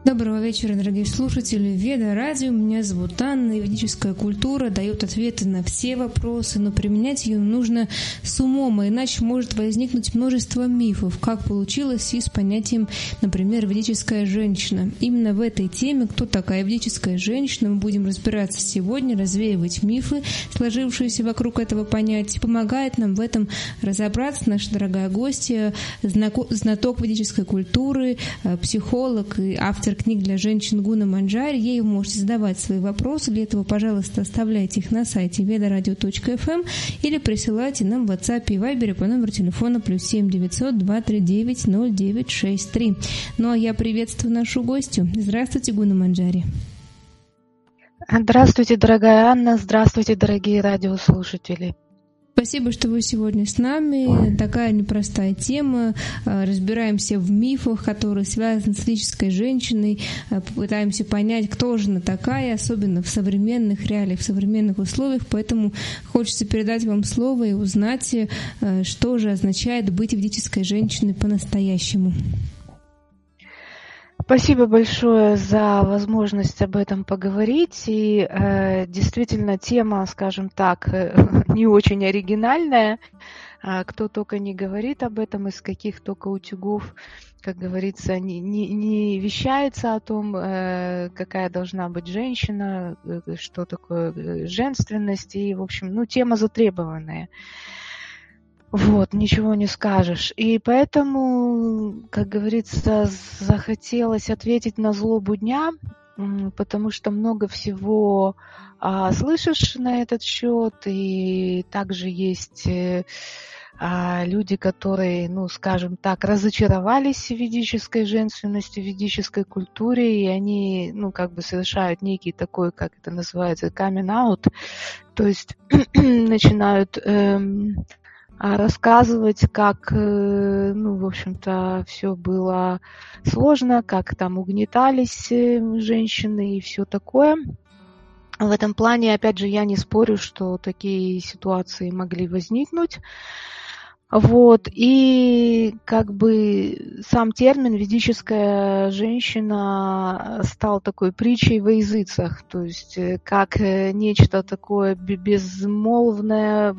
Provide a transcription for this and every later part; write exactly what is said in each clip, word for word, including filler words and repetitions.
Доброго вечера, дорогие слушатели. Веда Радио, меня зовут Анна, и ведическая культура дает ответы на все вопросы, но применять ее нужно с умом, а иначе может возникнуть множество мифов, как получилось и с понятием, например, ведическая женщина. Именно в этой теме, кто такая ведическая женщина, мы будем разбираться сегодня, развеивать мифы, сложившиеся вокруг этого понятия. Помогает нам в этом разобраться наша дорогая гостья, знаток ведической культуры, психолог и автор книг для женщин Гуна Манджари. Ей вы можете задавать свои вопросы. Для этого, пожалуйста, оставляйте их на сайте ведарадио точка эф эм или присылайте нам в WhatsApp и Viber по номеру телефона плюс семь девятьсот два три девять ноль девять шесть три. Ну а я приветствую нашу гостью. Здравствуйте, Гуна Манджари. Здравствуйте, дорогая Анна. Здравствуйте, дорогие радиослушатели. Спасибо, что вы сегодня с нами. Такая непростая тема. Разбираемся в мифах, которые связаны с ведической женщиной. Пытаемся понять, кто же она такая, особенно в современных реалиях, в современных условиях. Поэтому хочется передать вам слово и узнать, что же означает быть ведической женщиной по-настоящему. Спасибо большое за возможность об этом поговорить. И э, действительно тема, скажем так, не очень оригинальная. Кто только не говорит об этом, из каких только утюгов, как говорится, не, не, не вещается о том, э, какая должна быть женщина, что такое женственность. И, в общем, ну, тема затребованная. Вот, ничего не скажешь. И поэтому, как говорится, захотелось ответить на злобу дня, потому что много всего а, слышишь на этот счет, и также есть а, люди, которые, ну, скажем так, разочаровались в ведической женственности, в ведической культуре, и они, ну, как бы совершают некий такой, как это называется, coming out, то есть начинают... Эм, рассказывать, как, ну, в общем-то, все было сложно, как там угнетались женщины и все такое. В этом плане, опять же, я не спорю, что такие ситуации могли возникнуть. Вот, и как бы сам термин «ведическая женщина» стал такой притчей во языцах, то есть как нечто такое безмолвное,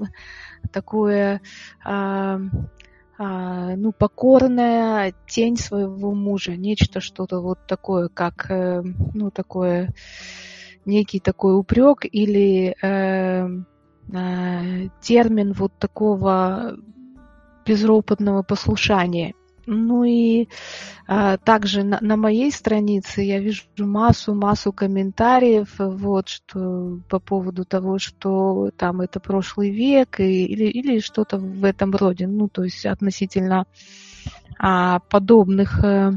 такое, а, а, ну, покорная тень своего мужа, нечто что-то вот такое, как, ну, такое, некий такой упрек или э, э, термин вот такого безропотного послушания. Ну и а, также на, на моей странице я вижу массу-массу комментариев вот, что, по поводу того, что там это прошлый век и, или, или что-то в этом роде. Ну, то есть относительно а, подобных, а,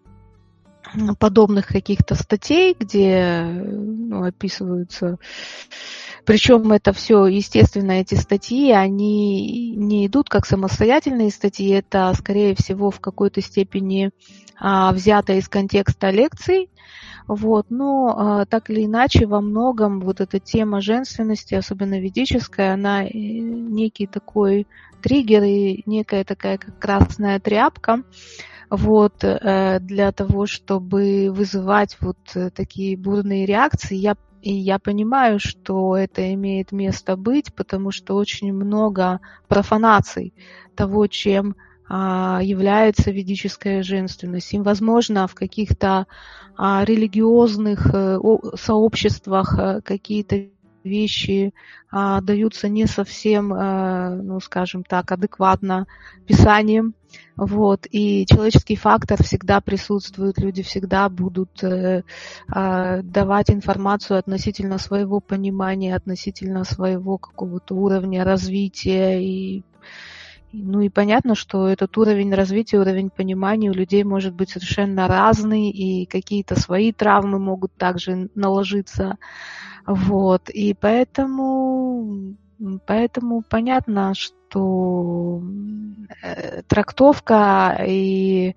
подобных каких-то статей, где, ну, описываются... Причем это все, естественно, эти статьи, они не идут как самостоятельные статьи, это, скорее всего, в какой-то степени а, взято из контекста лекций. Вот. Но а, так или иначе, во многом вот эта тема женственности, особенно ведическая, она некий такой триггер и некая такая как красная тряпка. Вот, для того, чтобы вызывать вот такие бурные реакции. Я И я понимаю, что это имеет место быть, потому что очень много профанаций того, чем а, является ведическая женственность. И, возможно, в каких-то а, религиозных а, сообществах а, какие-то вещи а, даются не совсем, а, ну, скажем так, адекватно Писанием. Вот, и человеческий фактор всегда присутствует, люди всегда будут э, э, давать информацию относительно своего понимания, относительно своего какого-то уровня развития. И, ну и понятно, что этот уровень развития, уровень понимания у людей может быть совершенно разный, и какие-то свои травмы могут также наложиться. Вот, и поэтому... Поэтому понятно, что трактовка и,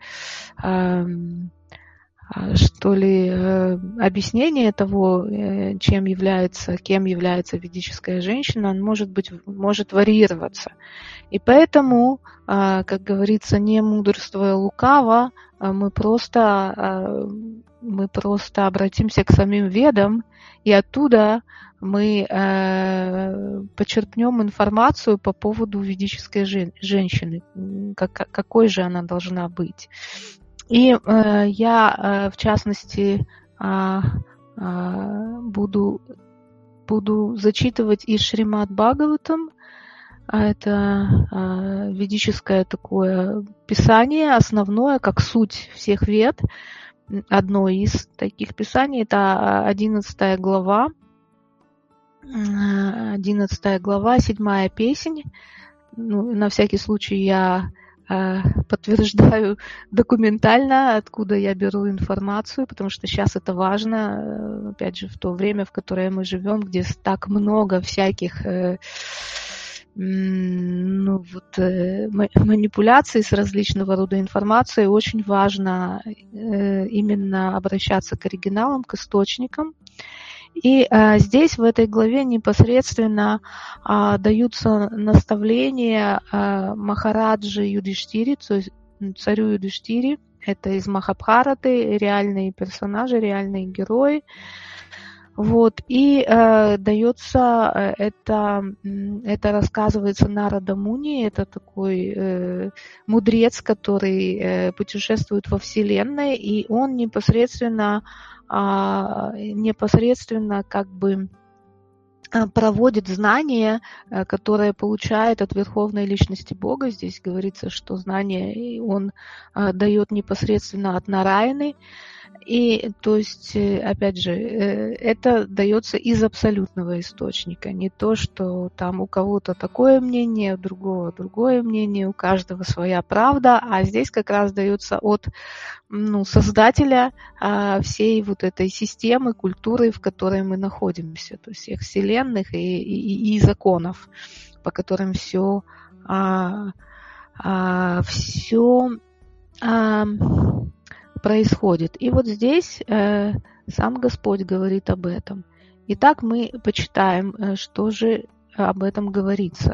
что ли, объяснение того, чем является, кем является ведическая женщина, может быть, может варьироваться. И поэтому, как говорится, не мудрствуя лукаво, мы просто мы просто обратимся к самим ведам, и оттуда мы э, почерпнем информацию по поводу ведической жен- женщины, как, какой же она должна быть. И э, я, э, в частности, э, э, буду, буду зачитывать из Шримад Бхагаватам. Это э, ведическое такое писание, основное, как суть всех вед. Одно из таких писаний, это одиннадцатая глава, одиннадцатая глава, седьмая песнь. Ну, на всякий случай я э, подтверждаю документально, откуда я беру информацию, потому что сейчас это важно, опять же, в то время, в которое мы живем, где так много всяких э, ну, вот, э, манипуляций с различного рода информацией, очень важно э, именно обращаться к оригиналам, к источникам. И э, здесь, в этой главе, непосредственно э, даются наставления э, Махараджи Юдхиштире, то есть царю Юдхиштире. Это из Махабхараты, реальные персонажи, реальные герои. Вот, и э, дается, э, это, это рассказывается Нарада Муни, это такой э, мудрец, который э, путешествует во Вселенной, и он непосредственно, э, непосредственно как бы проводит знания, которые получает от Верховной Личности Бога. Здесь говорится, что знания он э, дает непосредственно от Нараяны. И, то есть, опять же, это дается из абсолютного источника. Не то, что там у кого-то такое мнение, у другого другое мнение, у каждого своя правда, а здесь как раз дается от ну, создателя а, всей вот этой системы, культуры, в которой мы находимся, то есть всех вселенных и, и, и законов, по которым все, а, а, все а, происходит. И вот здесь э, сам Господь говорит об этом. Итак, мы почитаем, э, что же об этом говорится.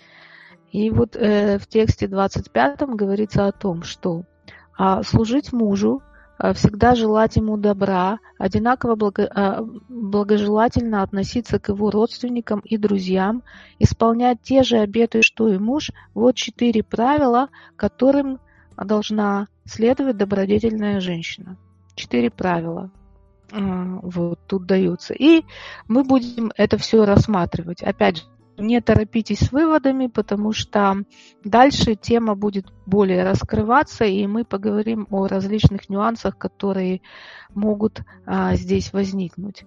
И вот э, в тексте двадцать пятом говорится о том, что э, служить мужу, э, всегда желать ему добра, одинаково благо, э, благожелательно относиться к его родственникам и друзьям, исполнять те же обеты, что и муж. Вот четыре правила, которым должна следовать добродетельная женщина. Четыре правила вот тут даются. И мы будем это все рассматривать. Опять же, не торопитесь с выводами, потому что дальше тема будет более раскрываться, и мы поговорим о различных нюансах, которые могут а, здесь возникнуть.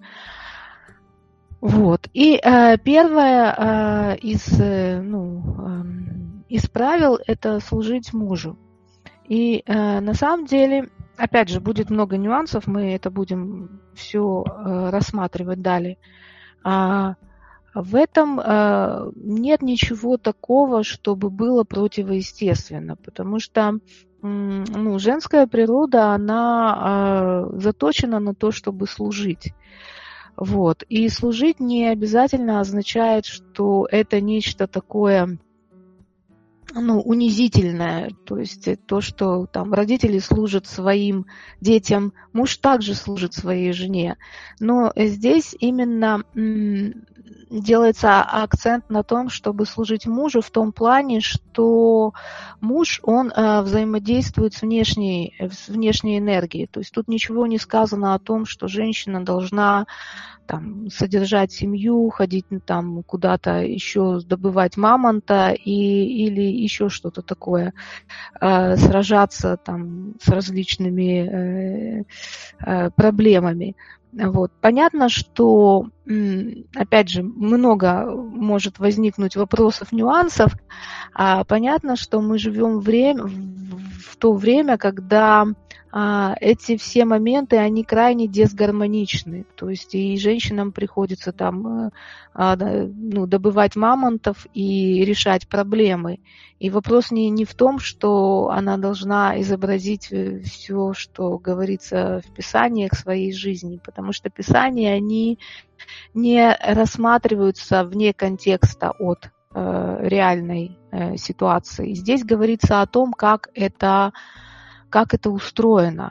Вот. И а, первое а, из, ну, а, из правил – это служить мужу. И э, на самом деле, опять же, будет много нюансов, мы это будем все э, рассматривать далее. А в этом э, нет ничего такого, чтобы было противоестественно, потому что ну, женская природа, она э, заточена на то, чтобы служить. Вот. И служить не обязательно означает, что это нечто такое... ну, унизительное, то есть то, что там родители служат своим детям, муж также служит своей жене. Но здесь именно м, делается акцент на том, чтобы служить мужу в том плане, что муж, он э, взаимодействует с внешней, с внешней энергией. То есть тут ничего не сказано о том, что женщина должна там, содержать семью, ходить там куда-то еще добывать мамонта и, или еще что-то такое, э, сражаться там с различными э, э, проблемами. Вот. Понятно, что, опять же, много может возникнуть вопросов, нюансов. А понятно, что мы живем время, в то время, когда а, эти все моменты, они крайне дисгармоничны. То есть и женщинам приходится там а, ну, добывать мамонтов и решать проблемы. И вопрос не, не в том, что она должна изобразить все, что говорится в Писаниях своей жизни, потому что Писания, они не рассматриваются вне контекста от э, реальной э, ситуации. Здесь говорится о том, как это, как это устроено.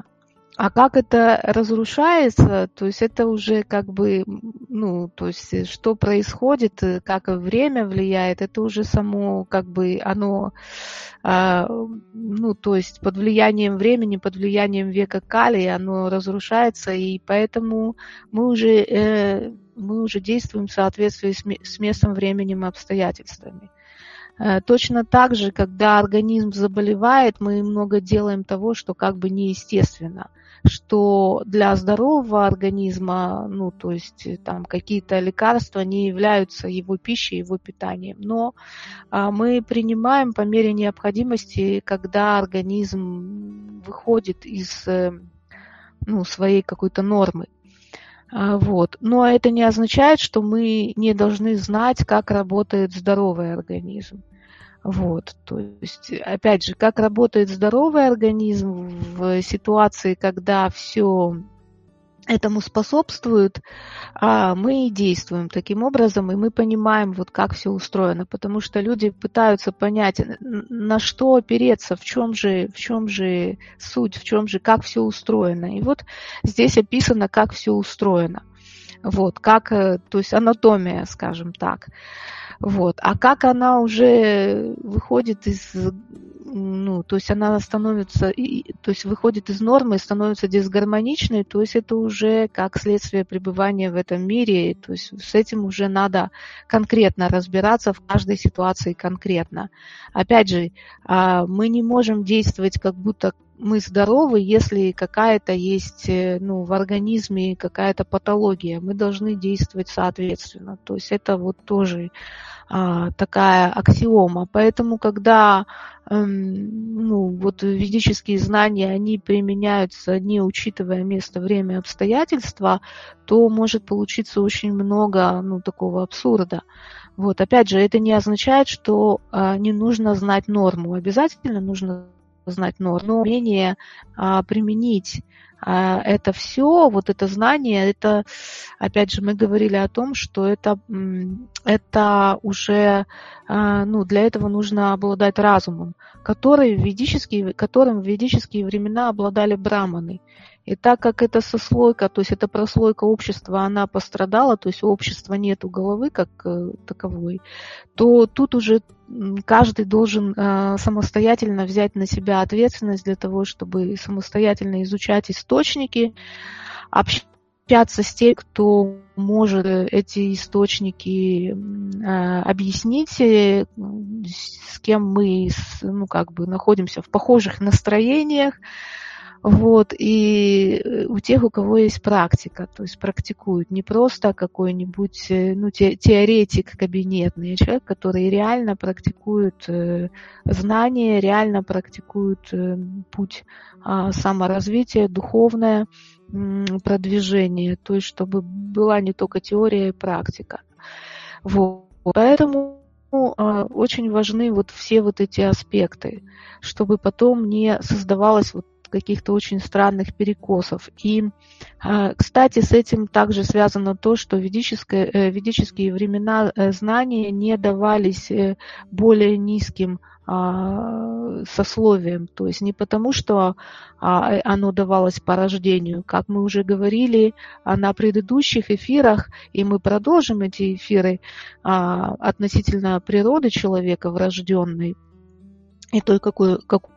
А как это разрушается, то есть это уже как бы, ну, то есть что происходит, как время влияет, это уже само как бы оно, а, ну, то есть под влиянием времени, под влиянием века Кали оно разрушается, и поэтому мы уже, э, мы уже действуем в соответствии с, с местом, временем и обстоятельствами. Точно так же, когда организм заболевает, мы много делаем того, что как бы неестественно, что для здорового организма, ну, то есть там какие-то лекарства не являются его пищей, его питанием. Но а, мы принимаем по мере необходимости, когда организм выходит из, ну, своей какой-то нормы. Вот. Но это не означает, что мы не должны знать, как работает здоровый организм. Вот. То есть, опять же, как работает здоровый организм в ситуации, когда все этому способствует, мы действуем таким образом, и мы понимаем, вот как все устроено, потому что люди пытаются понять, на что опереться, в чем же, в чем же суть, в чем же, как все устроено. И вот здесь описано, как все устроено. Вот, как, то есть анатомия, скажем так. Вот. А как она уже выходит из, ну, то есть она становится, то есть выходит из нормы и становится дисгармоничной, то есть это уже как следствие пребывания в этом мире, то есть с этим уже надо конкретно разбираться в каждой ситуации конкретно. Опять же, мы не можем действовать как будто мы здоровы, если какая-то есть, ну, в организме какая-то патология. Мы должны действовать соответственно. То есть это вот тоже а, такая аксиома. Поэтому, когда эм, ну, вот ведические знания, они применяются, не учитывая место, время, обстоятельства, то может получиться очень много, ну, такого абсурда. Вот. Опять же, это не означает, что а, не нужно знать норму. Обязательно нужно знать норму, но умение а, применить а, это все, вот это знание, это, опять же, мы говорили о том, что это, это уже, а, ну, для этого нужно обладать разумом, который в ведические, которым в ведические времена обладали браманы. И так как эта сослойка, то есть эта прослойка общества, она пострадала, то есть у общества нету головы как э, таковой, то тут уже каждый должен э, самостоятельно взять на себя ответственность для того, чтобы самостоятельно изучать источники, общаться с теми, кто может эти источники э, объяснить, с кем мы, ну, как бы находимся в похожих настроениях. Вот, и у тех, у кого есть практика, то есть практикуют, не просто какой-нибудь, ну, те, теоретик кабинетный, а человек, который реально практикует э, знания, реально практикует э, путь э, саморазвития, духовное э, продвижение, то есть чтобы была не только теория и практика. Вот, поэтому очень важны вот все вот эти аспекты, чтобы потом не создавалось вот каких-то очень странных перекосов. И, кстати, с этим также связано то, что в ведические времена знания не давались более низким сословием, то есть не потому, что оно давалось по рождению, как мы уже говорили на предыдущих эфирах, и мы продолжим эти эфиры относительно природы человека врожденной и той, какой, какой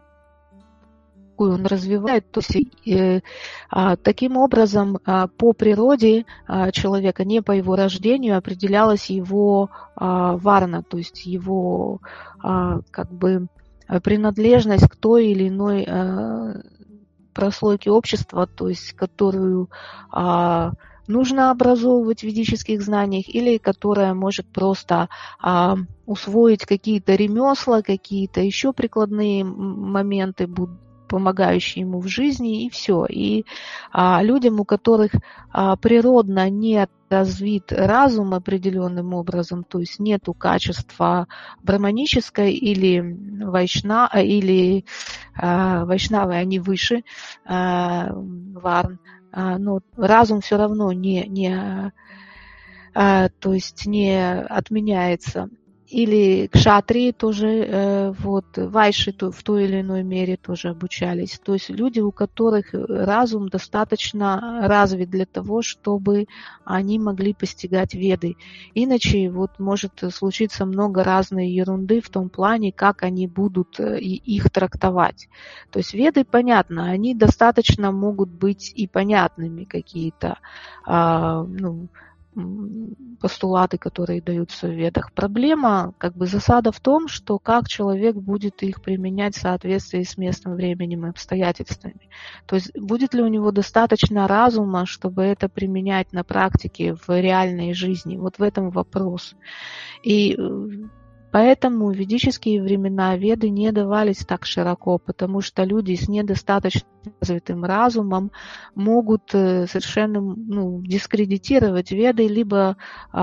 он развивает, то есть э, а, таким образом а, по природе а, человека, не по его рождению, определялась его а, варна, то есть его а, как бы принадлежность к той или иной а, прослойке общества, то есть которую а, нужно образовывать в ведических знаниях, или которая может просто а, усвоить какие-то ремесла, какие-то еще прикладные моменты, помогающие ему в жизни, и все. И а, людям, у которых а, природно не развит разум определенным образом, то есть нету качества браманической или вайшна, или а, вайшнавы, они выше а, варн, а, но разум все равно не, не, а, то есть не отменяется. или кшатрии тоже, вот, вайши в той или иной мере тоже обучались. То есть люди, у которых разум достаточно развит для того, чтобы они могли постигать веды. Иначе вот может случиться много разной ерунды в том плане, как они будут их трактовать. То есть веды, понятно, они достаточно могут быть и понятными, какие-то, ну, постулаты, которые даются в ведах. Проблема, как бы засада в том, что как человек будет их применять в соответствии с местным временем и обстоятельствами. То есть будет ли у него достаточно разума, чтобы это применять на практике в реальной жизни. Вот в этом вопрос. И поэтому в ведические времена веды не давались так широко, потому что люди с недостаточно развитым разумом могут совершенно, ну, дискредитировать веды, либо,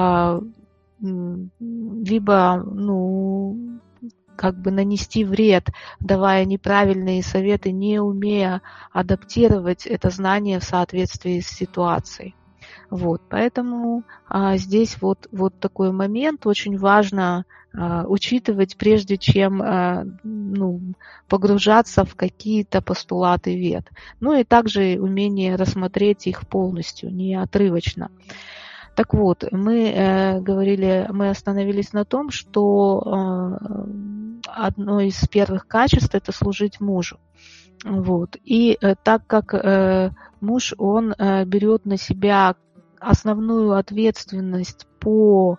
либо ну, как бы нанести вред, давая неправильные советы, не умея адаптировать это знание в соответствии с ситуацией. Вот, поэтому а, здесь вот, вот такой момент очень важно а, учитывать, прежде чем а, ну, погружаться в какие-то постулаты вед. Ну и также умение рассмотреть их полностью, не отрывочно. Так вот, мы э, говорили, мы остановились на том, что э, одно из первых качеств – это служить мужу. Вот. И э, так как э, муж, он э, берет на себя основную ответственность по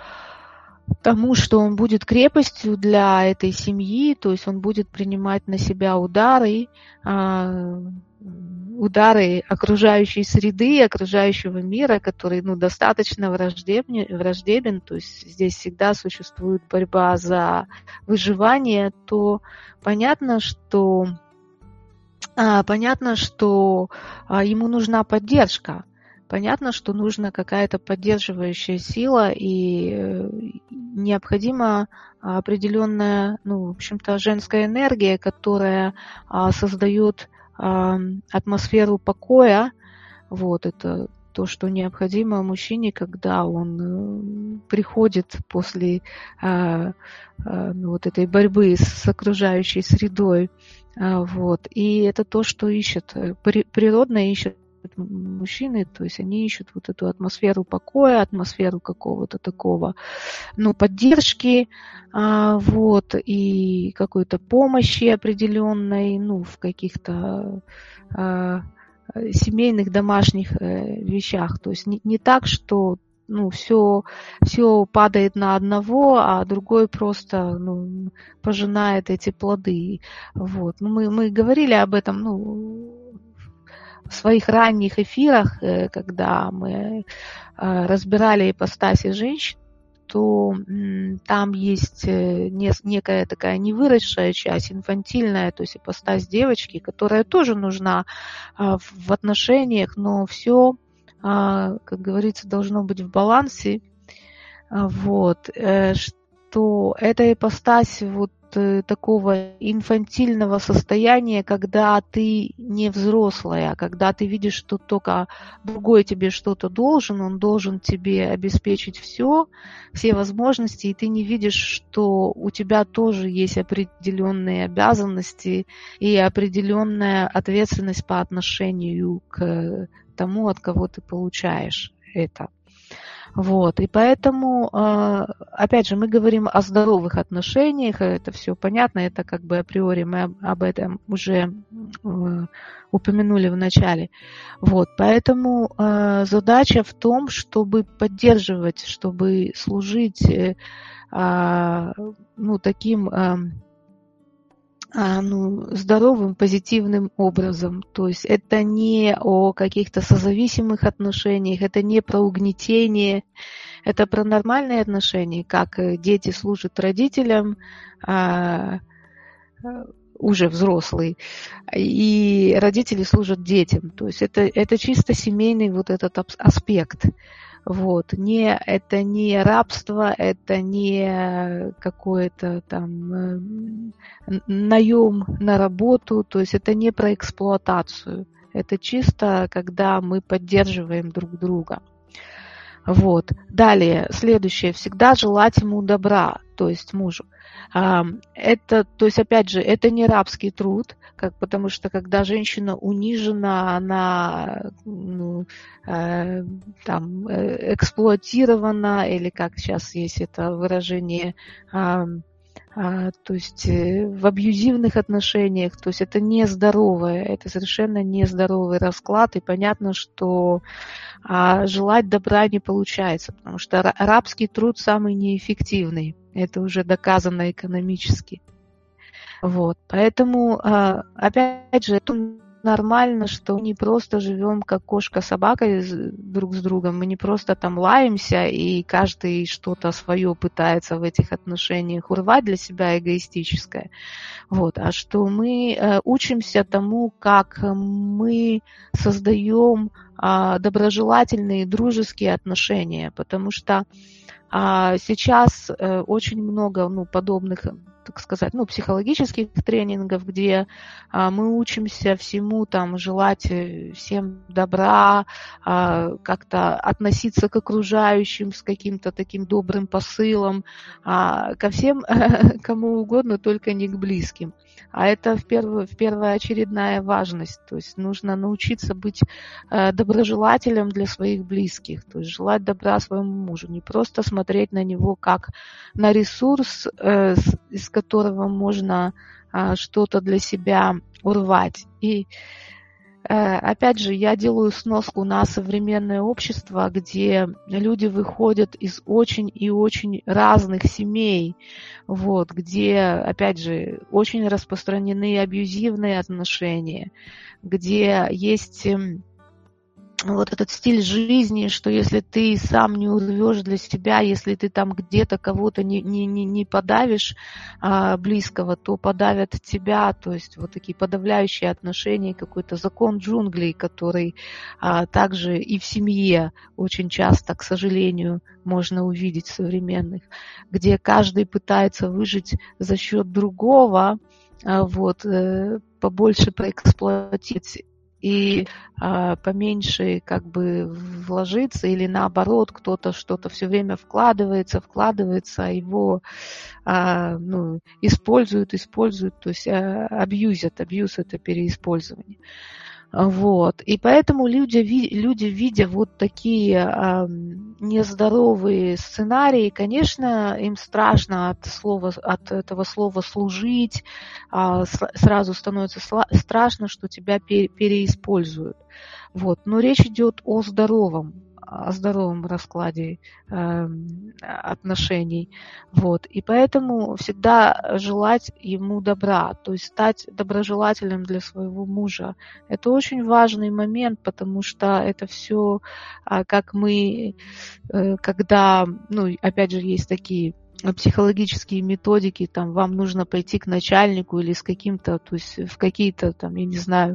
тому, что он будет крепостью для этой семьи, то есть он будет принимать на себя удары, э, удары окружающей среды, окружающего мира, который, ну, достаточно враждебен, враждебен, то есть здесь всегда существует борьба за выживание, то понятно, что А, понятно, что а, ему нужна поддержка. Понятно, что нужна какая-то поддерживающая сила, и э, необходима определенная, ну, в общем-то, женская энергия, которая а, создает а, атмосферу покоя. Вот это то, что необходимо мужчине, когда он э, приходит после а, а, ну, вот этой борьбы с окружающей средой. Вот. И это то, что ищет, природно ищет мужчины, то есть они ищут вот эту атмосферу покоя, атмосферу какого-то такого, ну, поддержки, вот, и какой-то помощи определенной, ну, в каких-то семейных, домашних вещах. То есть не, не так, что ну, все, все падает на одного, а другой просто, ну, пожинает эти плоды. Вот. Ну, мы, мы говорили об этом, ну, в своих ранних эфирах, когда мы разбирали ипостаси женщин, то там есть некая такая невыросшая часть, инфантильная, то есть ипостась девочки, которая тоже нужна в отношениях, но все, как говорится, должно быть в балансе. Вот. Что эта ипостась вот такого инфантильного состояния, когда ты не взрослая, когда ты видишь, что только другой тебе что-то должен, он должен тебе обеспечить все, все возможности, и ты не видишь, что у тебя тоже есть определенные обязанности и определенная ответственность по отношению к тому, от кого ты получаешь это. Вот, и поэтому, опять же, мы говорим о здоровых отношениях, это все понятно, это как бы априори мы об этом уже упомянули в начале. Вот, поэтому задача в том, чтобы поддерживать, чтобы служить, ну, таким, ну, здоровым, позитивным образом. То есть это не о каких-то созависимых отношениях, это не про угнетение, это про нормальные отношения, как дети служат родителям, а, уже взрослые, и родители служат детям. То есть это, это чисто семейный вот этот аспект. Вот. Не, это не рабство, это не какой-то там наем на работу, то есть это не про эксплуатацию. Это чисто, когда мы поддерживаем друг друга. Вот. Далее, следующее, всегда желать ему добра. то есть мужу. Это, то есть, опять же, это не рабский труд, как, потому что когда женщина унижена, она ну, э, там, эксплуатирована, или как сейчас есть это выражение, э, э, то есть э, в абьюзивных отношениях, то есть это нездоровое, это совершенно нездоровый расклад, и понятно, что а желать добра не получается, потому что рабский труд самый неэффективный. Это уже доказано экономически. Вот. Поэтому, опять же, это нормально, что мы не просто живем как кошка-собака друг с другом, мы не просто там лаемся, и каждый что-то свое пытается в этих отношениях урвать для себя эгоистическое. Вот. А что мы учимся тому, как мы создаем доброжелательные дружеские отношения, потому что а, сейчас очень много ну, подобных, так сказать, ну, психологических тренингов, где а, мы учимся всему, там, желать всем добра, а, как-то относиться к окружающим с каким-то таким добрым посылом, а, ко всем, кому угодно, только не к близким. А это в первую, в первоочередная важность. То есть нужно научиться быть э, доброжелателем для своих близких, то есть желать добра своему мужу, не просто смотреть на него как на ресурс, э, с, из которого можно э, что-то для себя урвать. И опять же, я делаю сноску на современное общество, где люди выходят из очень и очень разных семей, вот, где, опять же, очень распространены абьюзивные отношения, где есть вот этот стиль жизни, что если ты сам не урвешь для себя, если ты там где-то кого-то не, не, не, не подавишь а, близкого, то подавят тебя, то есть вот такие подавляющие отношения, какой-то закон джунглей, который а, также и в семье очень часто, к сожалению, можно увидеть современных, где каждый пытается выжить за счет другого, а, вот, побольше проэксплуатировать и а, поменьше как бы вложиться, или наоборот, кто-то что-то все время вкладывается, вкладывается, а его а, ну, используют, используют, то есть а, абьюзят, абьюз это переиспользование. Вот. И поэтому люди, люди, видя вот такие а, нездоровые сценарии, конечно, им страшно от, слова, от этого слова «служить», а, сразу становится страшно, что тебя переиспользуют. Вот. Но речь идет о здоровом, о здоровом раскладе э, отношений. Вот. И поэтому всегда желать ему добра, то есть стать доброжелателем для своего мужа. Это очень важный момент, потому что это все, как мы, когда, ну, опять же, есть такие психологические методики, там, вам нужно пойти к начальнику или с каким-то, то есть в какие-то, там, я не знаю,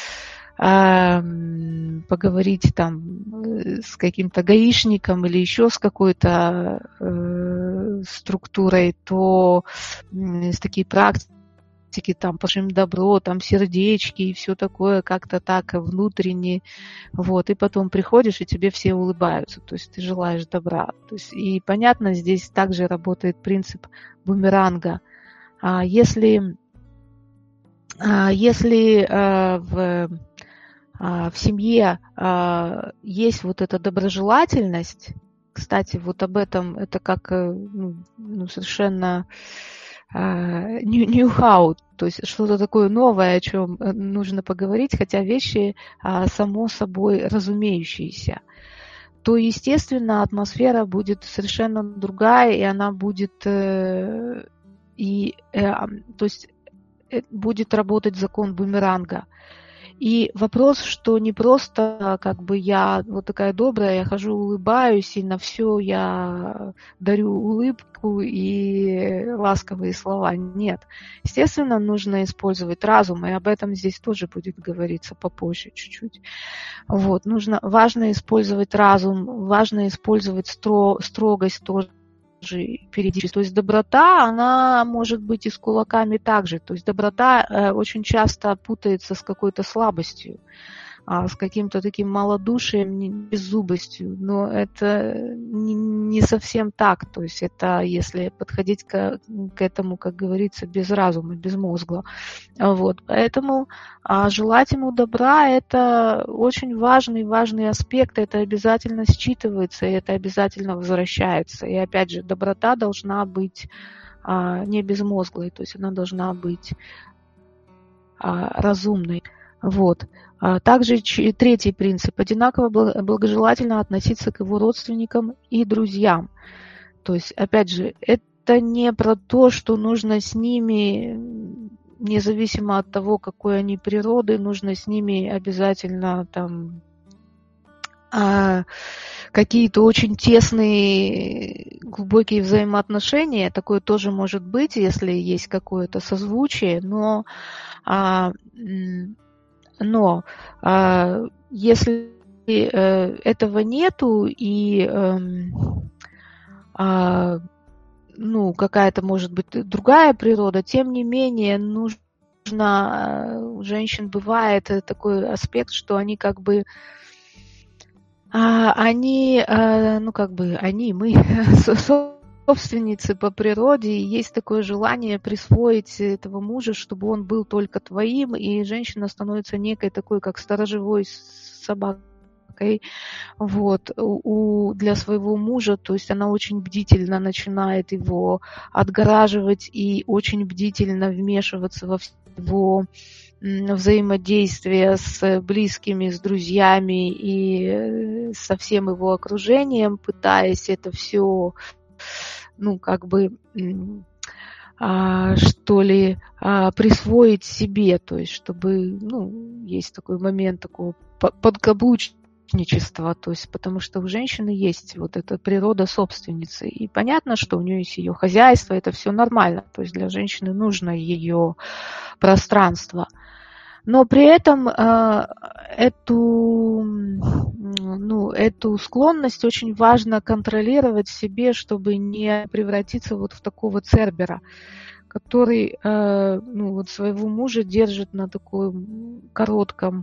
поговорить там с каким-то гаишником или еще с какой-то э, структурой, то есть такие практики, там, пожим добро, там, сердечки и все такое, как-то так внутренне, вот, и потом приходишь, и тебе все улыбаются, то есть ты желаешь добра. То есть, и понятно, здесь также работает принцип бумеранга. А если, а если а, в в семье есть вот эта доброжелательность, кстати, вот об этом, это как ну, совершенно new-how, то есть что-то такое новое, о чем нужно поговорить, хотя вещи само собой разумеющиеся, то, естественно, атмосфера будет совершенно другая, и она будет, и, то есть будет работать закон бумеранга. И вопрос, что не просто как бы я вот такая добрая, я хожу, улыбаюсь, и на все я дарю улыбку и ласковые слова. Нет. Естественно, нужно использовать разум, и об этом здесь тоже будет говориться попозже чуть-чуть. Вот. Нужно, важно использовать разум, важно использовать стро, строгость тоже. Периодически. То есть доброта, она может быть и с кулаками также. То есть доброта э, очень часто путается с какой-то слабостью. а, с каким-то таким малодушием, беззубостью. Но это не, не совсем так. То есть это если подходить к, к этому, как говорится, без разума, без мозга. Вот. Поэтому а, желать ему добра – это очень важный, важный аспект. Это обязательно считывается, и это обязательно возвращается. И опять же, доброта должна быть а, не безмозглой, то есть она должна быть а, разумной. Вот. А также третий принцип. Одинаково благожелательно относиться к его родственникам и друзьям. То есть, опять же, это не про то, что нужно с ними, независимо от того, какой они природы, нужно с ними обязательно там какие-то очень тесные, глубокие взаимоотношения. Такое тоже может быть, если есть какое-то созвучие, но Но а, если э, этого нету и э, а, ну, какая-то, может быть, другая природа, тем не менее нужно, у женщин бывает такой аспект, что они как бы, а, они, а, ну как бы, они, мы, собственницы по природе, и есть такое желание присвоить этого мужа, чтобы он был только твоим, и женщина становится некой такой, как сторожевой собакой, вот, у, для своего мужа, то есть она очень бдительно начинает его отгораживать и очень бдительно вмешиваться во его взаимодействие с близкими, с друзьями и со всем его окружением, пытаясь это все ну, как бы, а, что ли, а, присвоить себе, то есть, чтобы, ну, есть такой момент такого подкаблучничества, то есть, потому что у женщины есть вот эта природа собственницы, и понятно, что у нее есть ее хозяйство, это все нормально, то есть для женщины нужно ее пространство. Но при этом э, эту, ну, эту склонность очень важно контролировать в себе, чтобы не превратиться вот в такого цербера, который э, ну, вот своего мужа держит на таком коротком,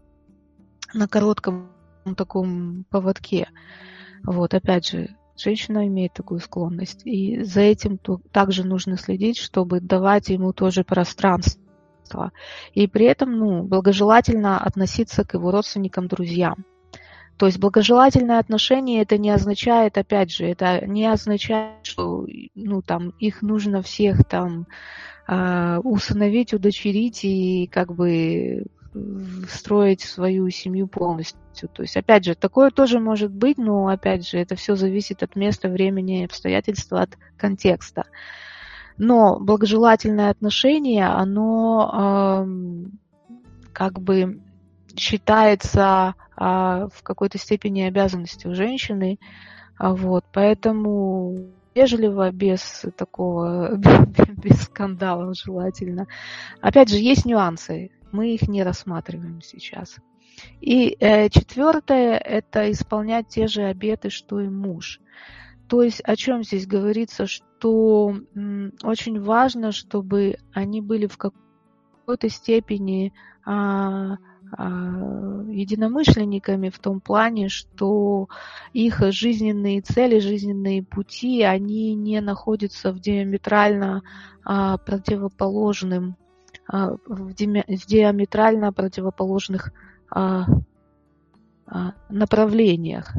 на коротком таком поводке. Вот, опять же, женщина имеет такую склонность. И за этим также нужно следить, чтобы давать ему тоже пространство. И при этом ну, благожелательно относиться к его родственникам, друзьям. То есть благожелательное отношение это не означает, опять же, это не означает, что ну, там, их нужно всех там э, усыновить, удочерить и как бы строить свою семью полностью. То есть, опять же, такое тоже может быть, но, опять же, это все зависит от места, времени, обстоятельств, от контекста. Но благожелательное отношение, оно э, как бы считается э, в какой-то степени обязанностью женщины. Вот, поэтому вежливо, без такого, без скандалов желательно. Опять же, есть нюансы, мы их не рассматриваем сейчас. И э, четвертое – это исполнять те же обеты, что и муж. То есть о чем здесь говорится, что м, очень важно, чтобы они были в какой-то степени а, а, единомышленниками в том плане, что их жизненные цели, жизненные пути, они не находятся в диаметрально а, противоположным, а, в, ди, в диаметрально противоположных а, а, направлениях.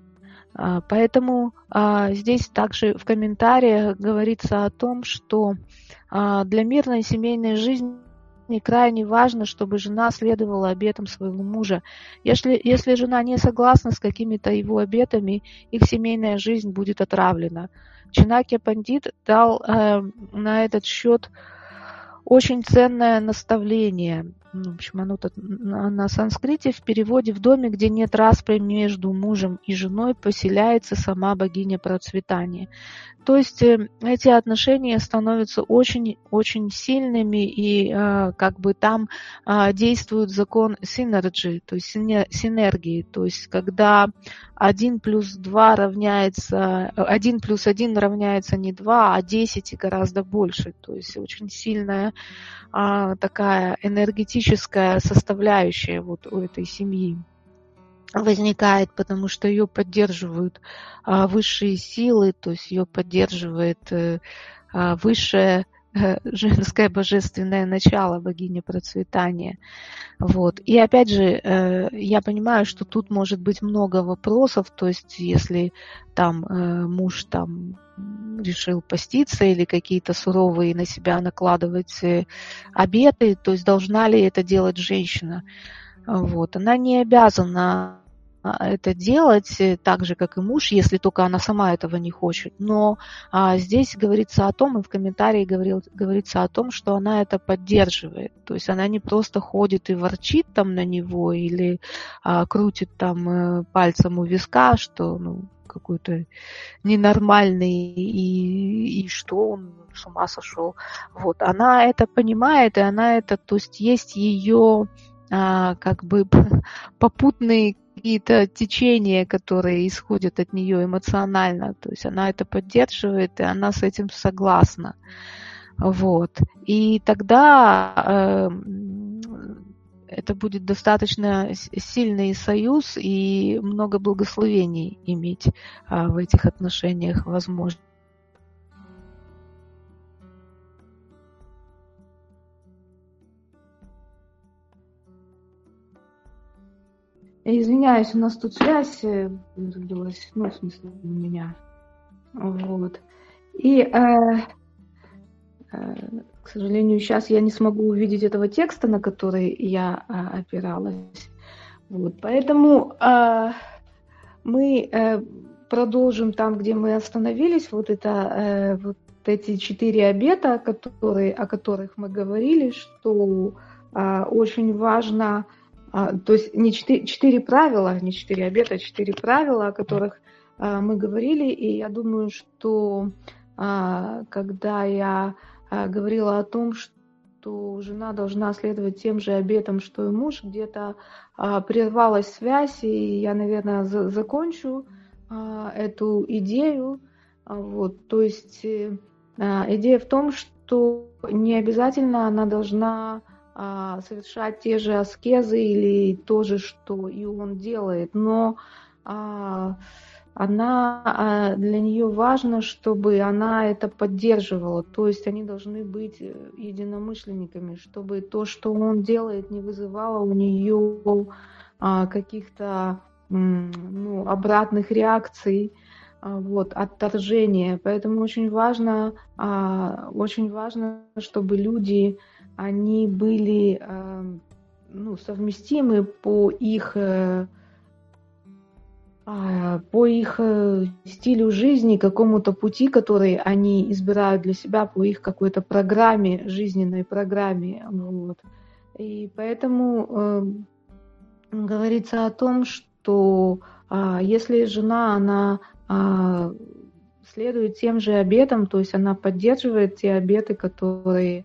Поэтому а, здесь также в комментариях говорится о том, что а, для мирной семейной жизни крайне важно, чтобы жена следовала обетам своего мужа. Если, если жена не согласна с какими-то его обетами, их семейная жизнь будет отравлена. Чинакья Пандит дал э, на этот счет очень ценное наставление. В общем, оно тут на, на санскрите в переводе: в доме, где нет распри между мужем и женой, поселяется сама богиня процветания. То есть эти отношения становятся очень-очень сильными, и э, как бы там э, действует закон синерджи, то есть синергии, то есть когда один плюс два равняется, один плюс один равняется не два, а десять и гораздо больше, то есть очень сильная э, такая энергетическая энергетическая составляющая вот у этой семьи возникает, потому что ее поддерживают а, высшие силы, то есть ее поддерживает э, а, высшее э, женское божественное начало, богиня процветания. Вот. И опять же, э, я понимаю, что тут может быть много вопросов, то есть если там э, муж там решил поститься или какие-то суровые на себя накладывать э, обеты, то есть должна ли это делать женщина? Вот. Она не обязана это делать так же, как и муж, если только она сама этого не хочет. Но а, здесь говорится о том, и в комментарии говорил, говорится о том, что она это поддерживает. То есть она не просто ходит и ворчит там на него или а, крутит там пальцем у виска, что ну, какой-то ненормальный и, и что он с ума сошел. Вот. Она это понимает, и она это, то есть есть ее а, как бы попутные какие-то течения, которые исходят от нее эмоционально. То есть она это поддерживает, и она с этим согласна. Вот. И тогда э, это будет достаточно сильный союз и много благословений иметь э, в этих отношениях возможно. Извиняюсь, у нас тут связь разбилась, ну, в смысле, у меня. Вот. И, э, э, к сожалению, сейчас я не смогу увидеть этого текста, на который я э, опиралась. Вот. Поэтому э, мы э, продолжим там, где мы остановились. Вот это э, вот эти четыре обета, которые, о которых мы говорили, что э, очень важно. А, то есть не четыре, четыре правила, не четыре обета, а четыре правила, о которых а, мы говорили. И я думаю, что а, когда я а, говорила о том, что жена должна следовать тем же обетам, что и муж, где-то а, прервалась связь, и я, наверное, за, закончу а, эту идею. А, вот, то есть а, идея в том, что не обязательно она должна совершать те же аскезы или то же, что и он делает, но а, она, а, для нее важно, чтобы она это поддерживала, то есть они должны быть единомышленниками, чтобы то, что он делает, не вызывало у нее а, каких-то ну, обратных реакций, а, вот, отторжения. Поэтому очень важно, а, очень важно, чтобы люди они были э, ну, совместимы по их, э, э, по их э, стилю жизни, какому-то пути, который они избирают для себя, по их какой-то программе, жизненной программе. Вот. И поэтому э, говорится о том, что э, если жена, она э, следует тем же обетам, то есть она поддерживает те обеты, которые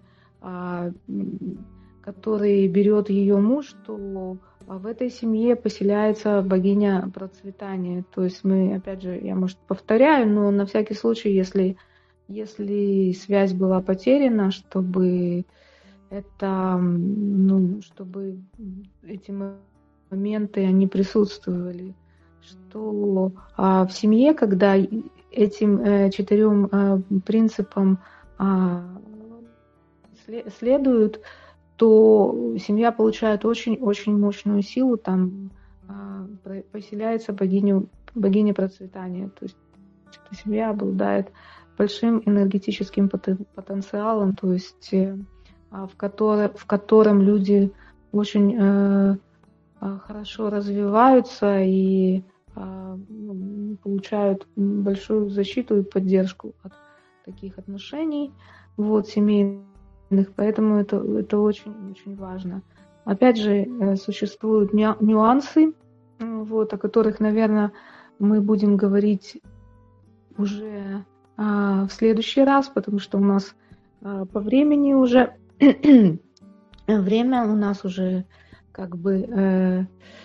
который берет ее муж, то в этой семье поселяется богиня процветания. То есть мы, опять же, я, может, повторяю, но на всякий случай, если, если связь была потеряна, чтобы это, ну, чтобы эти моменты, они присутствовали. Что а, в семье, когда этим э, четырем э, принципам а, следуют, то семья получает очень-очень мощную силу, там а, поселяется богиня, богиня процветания. То есть эта семья обладает большим энергетическим потенциалом, то есть а, в, который, в котором люди очень э, хорошо развиваются и э, получают большую защиту и поддержку от таких отношений, вот, семейных. Поэтому это, это очень-очень важно. Опять же, существуют нюансы, вот, о которых, наверное, мы будем говорить уже а, в следующий раз, потому что у нас а, по времени уже время у нас уже как бы э,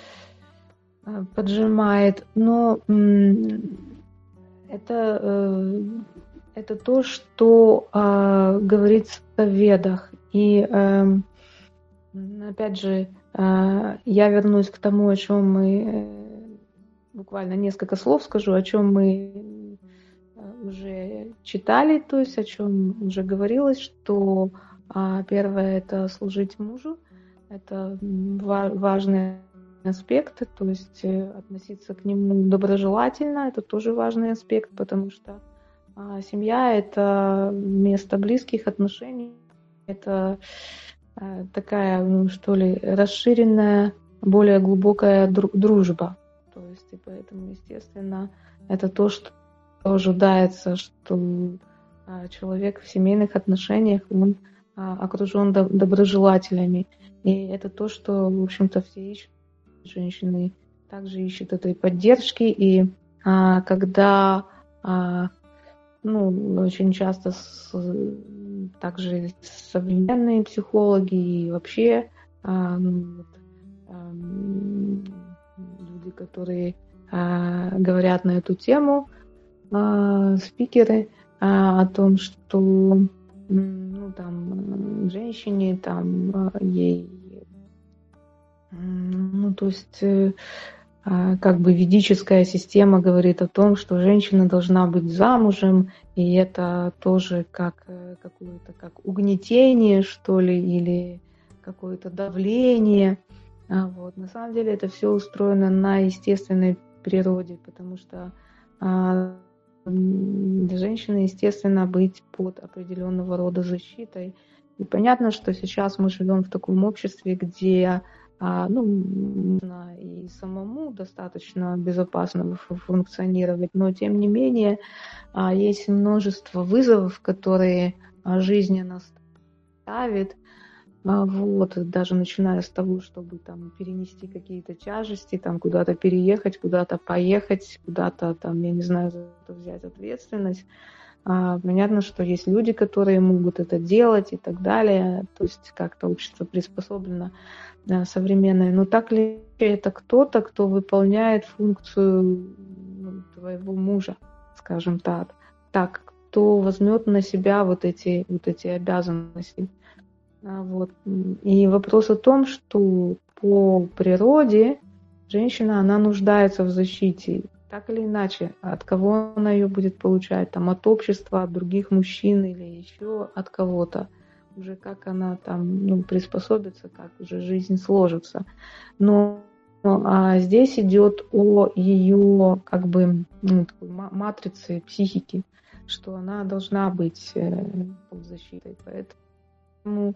поджимает. Но м- это э, Это то, что э, говорится в Ведах. И э, опять же, я вернусь к тому, о чем мы, буквально несколько слов скажу, о чем мы уже читали, то есть о чем уже говорилось, что первое — это служить мужу, это важный аспект, то есть относиться к нему доброжелательно, это тоже важный аспект, потому что семья — это место близких отношений, это такая, ну, что ли, расширенная, более глубокая дружба. То есть, и поэтому, естественно, это то, что ожидается, что человек в семейных отношениях, он окружен доброжелателями. И это то, что, в общем-то, все ищут. Женщины также ищут этой поддержки. И а, когда а, ну, очень часто с, также современные психологи и вообще а, ну, а, люди, которые а, говорят на эту тему, а, спикеры, а, о том, что ну, там, женщине там, ей, ну, то есть как бы ведическая система говорит о том, что женщина должна быть замужем, и это тоже как какое-то как угнетение, что ли, или какое-то давление. А вот. На самом деле это все устроено на естественной природе, потому что а, для женщины, естественно, быть под определенного рода защитой. И понятно, что сейчас мы живем в таком обществе, где А, ну, можно и самому достаточно безопасно функционировать, но тем не менее а, есть множество вызовов, которые а, жизнь нас ставит, а, вот, даже начиная с того, чтобы там перенести какие-то тяжести, там куда-то переехать, куда-то поехать, куда-то там, я не знаю, за это взять ответственность. А, понятно, что есть люди, которые могут это делать и так далее, то есть как-то общество приспособлено современное. Но так ли это кто-то, кто выполняет функцию ну, твоего мужа, скажем так, так, кто возьмет на себя вот эти, вот эти обязанности. Вот. И вопрос о том, что по природе женщина, она нуждается в защите, так или иначе, от кого она ее будет получать, там, от общества, от других мужчин или еще от кого-то. Уже как она там ну, приспособится, как уже жизнь сложится. Но, но а здесь идет о ее как бы ну, такой матрице психики, что она должна быть э, под защитой. Поэтому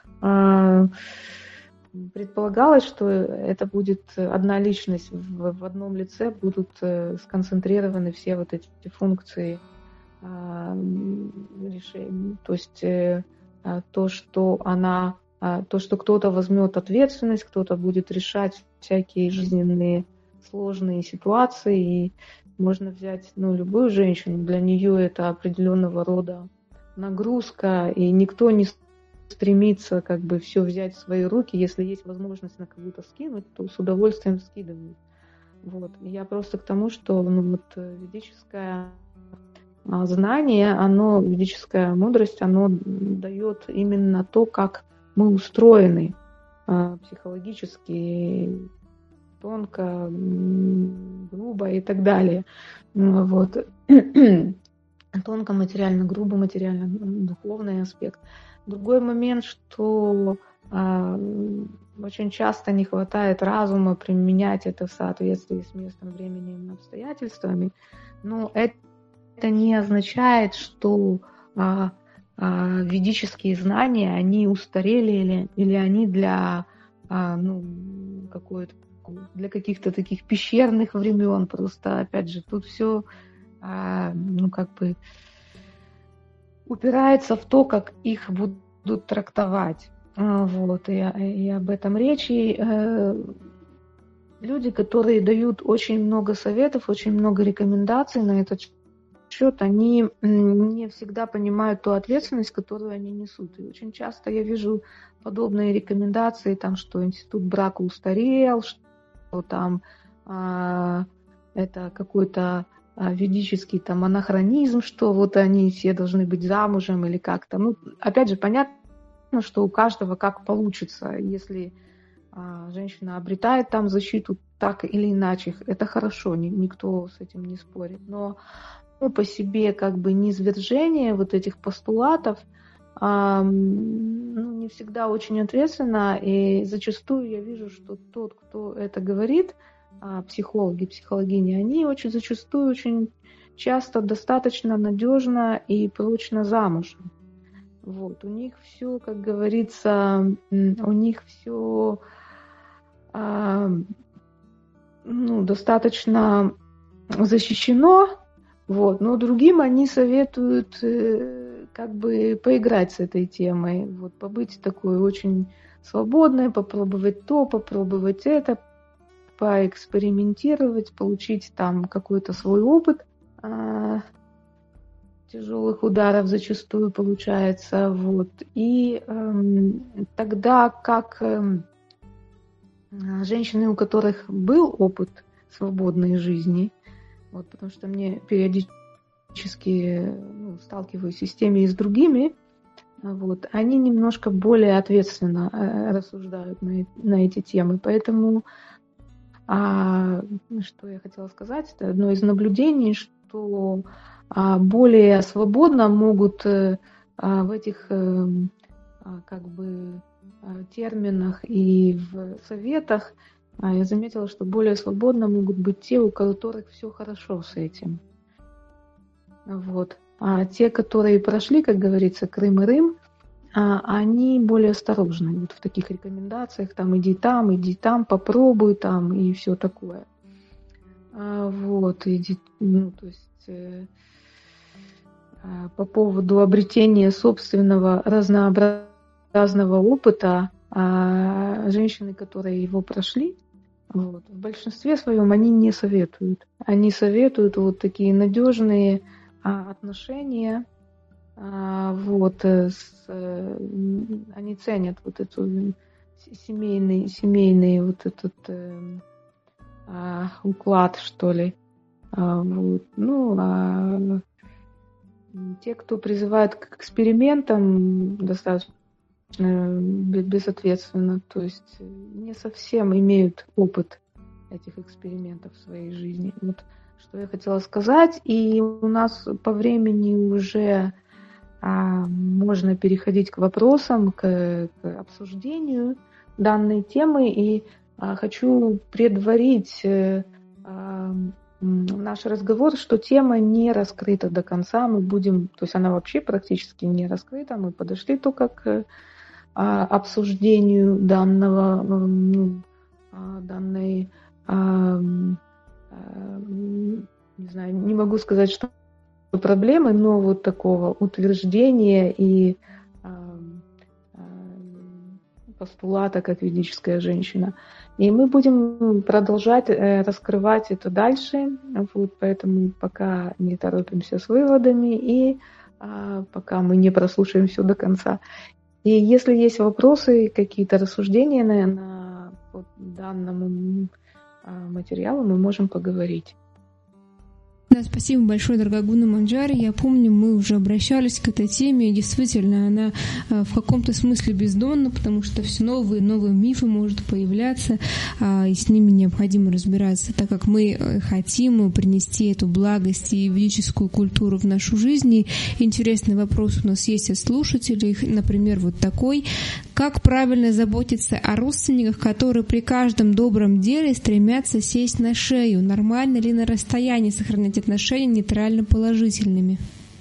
э, предполагалось, что это будет одна личность, в, в одном лице будут э, сконцентрированы все вот эти функции э, решения. То есть э, то, что она, то, что кто-то возьмет ответственность, кто-то будет решать всякие жизненные сложные ситуации. И можно взять ну, любую женщину, для нее это определенного рода нагрузка, и никто не стремится как бы все взять в свои руки. Если есть возможность на кого-то скинуть, то с удовольствием скидывают. Вот. Я просто к тому, что ну, вот, ведическая знание, оно, ведическая мудрость, оно дает именно то, как мы устроены психологически, тонко, грубо и так далее. Вот. Тонко материально, грубо материально, духовный аспект. Другой момент, что очень часто не хватает разума применять это в соответствии с местом, временем и обстоятельствами. Но это Это не означает, что а, а, ведические знания, они устарели или, или они для, а, ну, какой-то, для каких-то таких пещерных времен. Просто, опять же, тут все а, ну, как бы упирается в то, как их будут трактовать. А, вот, и, и об этом речь. И, э, люди, которые дают очень много советов, очень много рекомендаций на этот счет, они не всегда понимают ту ответственность, которую они несут. И очень часто я вижу подобные рекомендации, там, что институт брака устарел, что там а, это какой-то а, ведический там анахронизм, что вот они все должны быть замужем или как-то. Ну, опять же, понятно, что у каждого как получится. Если а, женщина обретает там защиту так или иначе, это хорошо, ни, никто с этим не спорит. Но ну, по себе как бы низвержение вот этих постулатов а, ну, не всегда очень ответственно, и зачастую я вижу, что тот, кто это говорит, а, психологи, психологини, они очень зачастую очень часто достаточно надежно и прочно замужем. Вот. У них все, как говорится, у них все а, ну, достаточно защищено, вот. Но другим они советуют э, как бы поиграть с этой темой, вот, побыть такой очень свободной, попробовать то, попробовать это, поэкспериментировать, получить там какой-то свой опыт. А, тяжелых ударов зачастую получается, вот. И эм, тогда как эм, женщины, у которых был опыт свободной жизни, вот, потому что мне периодически ну, сталкиваюсь и с теми, и с другими, вот, они немножко более ответственно э, рассуждают на, на эти темы, поэтому а, что я хотела сказать, это одно из наблюдений, что более свободно могут в этих как бы терминах и в советах, я заметила, что более свободно могут быть те, у которых все хорошо с этим. Вот. А те, которые прошли, как говорится, Крым и Рым, они более осторожны вот в таких рекомендациях, там иди там, иди там, попробуй там и все такое. Вот, иди, ну, то есть по поводу обретения собственного разнообразного опыта, женщины, которые его прошли, вот, в большинстве своем они не советуют. Они советуют вот такие надежные отношения, вот, с, они ценят вот эту семейный, семейный вот этот уклад, что ли. Вот. Ну, а те, кто призывает к экспериментам, достаточно безответственно, то есть не совсем имеют опыт этих экспериментов в своей жизни. Вот что я хотела сказать. И у нас по времени уже а, можно переходить к вопросам, к, к обсуждению данной темы. И а, хочу предварить а, наш разговор, что тема не раскрыта до конца. Мы будем, то есть она вообще практически не раскрыта. Мы подошли только к а, обсуждению данного, ну, данной, а, а, не знаю, не могу сказать, что проблемы, но вот такого утверждения и а, а, постулата, как ведическая женщина. И мы будем продолжать э, раскрывать это дальше, вот, поэтому пока не торопимся с выводами и а, пока мы не прослушаем все до конца. И если есть вопросы, какие-то рассуждения на, на вот, данному а, материалу, мы можем поговорить. Да, спасибо большое, Даргагуна Манджари. Я помню, мы уже обращались к этой теме, и действительно она в каком-то смысле бездонна, потому что все новые и новые мифы могут появляться, и с ними необходимо разбираться, так как мы хотим принести эту благость и ведическую культуру в нашу жизнь. И интересный вопрос у нас есть от слушателей, например, вот такой. Как правильно заботиться о родственниках, которые при каждом добром деле стремятся сесть на шею? Нормально ли на расстоянии сохранять отношения нейтрально положительными?